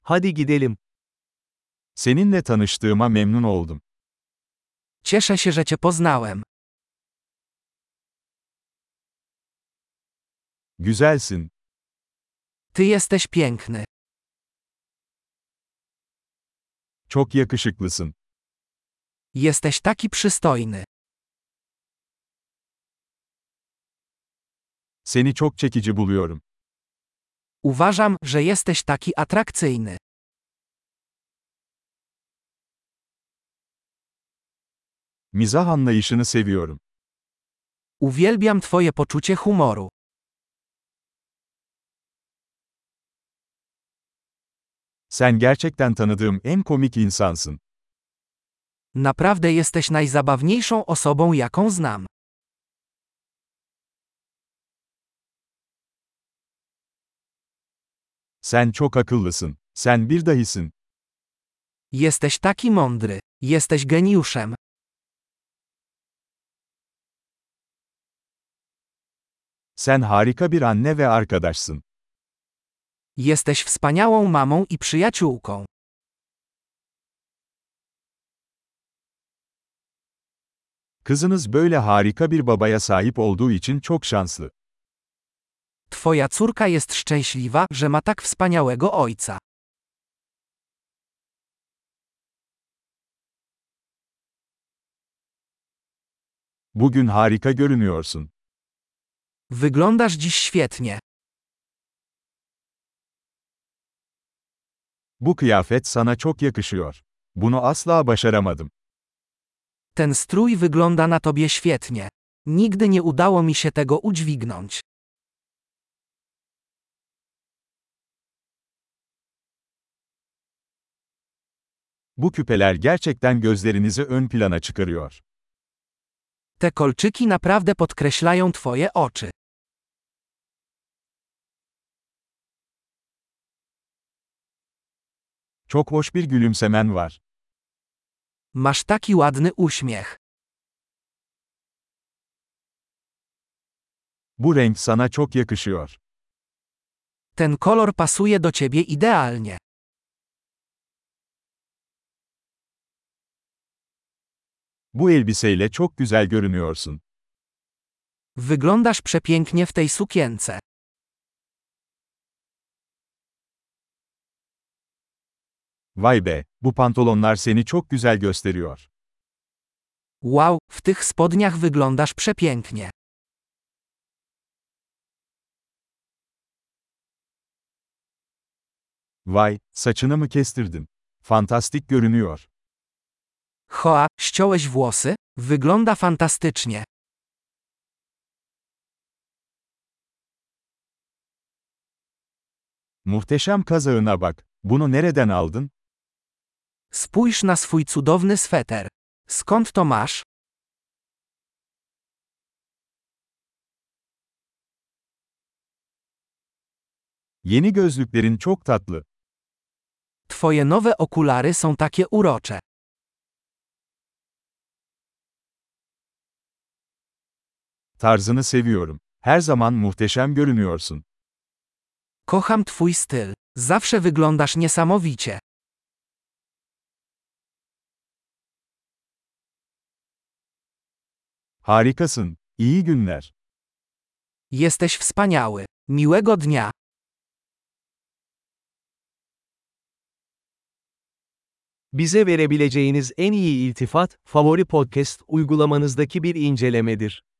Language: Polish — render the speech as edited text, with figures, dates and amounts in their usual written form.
Hadi gidelim. Seninle tanıştığıma memnun oldum. Cieszę się, że cię poznałem. Güzelsin. Ty jesteś piękny. Çok yakışıklısın. Jesteś taki przystojny. Seni çok çekici buluyorum. Uważam, że jesteś taki atrakcyjny. Mizah anlayışını seviyorum. Uwielbiam twoje poczucie humoru. Sen gerçekten tanıdığım en komik insansın. Naprawdę jesteś najzabawniejszą osobą, jaką znam. Sen çok akıllısın. Sen bir dahisin. Jesteś taki mądry. Jesteś geniuszem. Sen harika bir anne ve arkadaşsın. Jesteś wspaniałą mamą i przyjaciółką. Kızınız böyle harika bir babaya sahip olduğu için çok şanslı. Twoja córka jest szczęśliwa, że ma tak wspaniałego ojca. Bugün harika görünüyorsun. Wyglądasz dziś świetnie. Bu kıyafet sana çok yakışıyor. Bunu asla başaramadım. Ten strój wygląda na tobie świetnie. Nigdy nie udało mi się tego udźwignąć. Bu küpeler gerçekten gözlerinizi ön plana çıkarıyor. Te kolczyki naprawdę podkreślają twoje oczy. Çok hoş bir gülümsemen var. Masz taki ładny uśmiech. Bu renk sana çok yakışıyor. Ten kolor pasuje do ciebie idealnie. Bu elbiseyle çok güzel görünüyorsun. Wyglądasz przepięknie w tej sukience. Vay be, bu pantolonlar seni çok güzel gösteriyor. Wow, w tych spodniach wyglądasz przepięknie. Vay, saçını mı kestirdin? Fantastik görünüyor. Hoa, ściąłeś włosy? Wygląda fantastycznie. Muhteşem kazağına bak. Bunu nereden aldın? Spójrz na swój cudowny sweter. Skąd to masz? Yeni gözlüklerin çok tatlı. Twoje nowe okulary są takie urocze. Tarzını seviyorum. Her zaman muhteşem görünüyorsun. Kocham twój styl. Zawsze wyglądasz niesamowicie. Harikasın. İyi günler. Jesteś wspaniały. Miłego dnia. Bize verebileceğiniz en iyi iltifat, favori podcast uygulamanızdaki bir incelemedir.